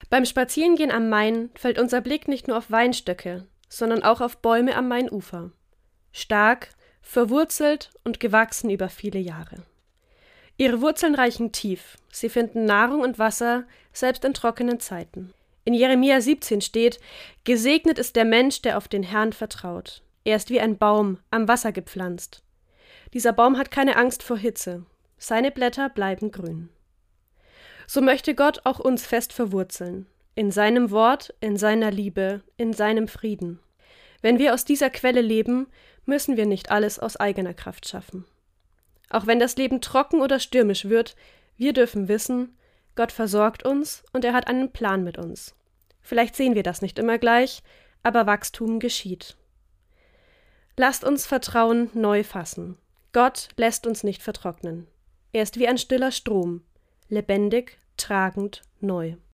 Beim Spazierengehen am Main fällt unser Blick nicht nur auf Weinstöcke, sondern auch auf Bäume am Mainufer. Stark, verwurzelt und gewachsen über viele Jahre. Ihre Wurzeln reichen tief, sie finden Nahrung und Wasser, selbst in trockenen Zeiten. In Jeremia 17 steht: Gesegnet ist der Mensch, der auf den Herrn vertraut. Er ist wie ein Baum, am Wasser gepflanzt. Dieser Baum hat keine Angst vor Hitze. Seine Blätter bleiben grün. So möchte Gott auch uns fest verwurzeln. In seinem Wort, in seiner Liebe, in seinem Frieden. Wenn wir aus dieser Quelle leben, müssen wir nicht alles aus eigener Kraft schaffen. Auch wenn das Leben trocken oder stürmisch wird, wir dürfen wissen, Gott versorgt uns und er hat einen Plan mit uns. Vielleicht sehen wir das nicht immer gleich, aber Wachstum geschieht. Lasst uns Vertrauen neu fassen. Gott lässt uns nicht vertrocknen. Er ist wie ein stiller Strom, lebendig, tragend, neu.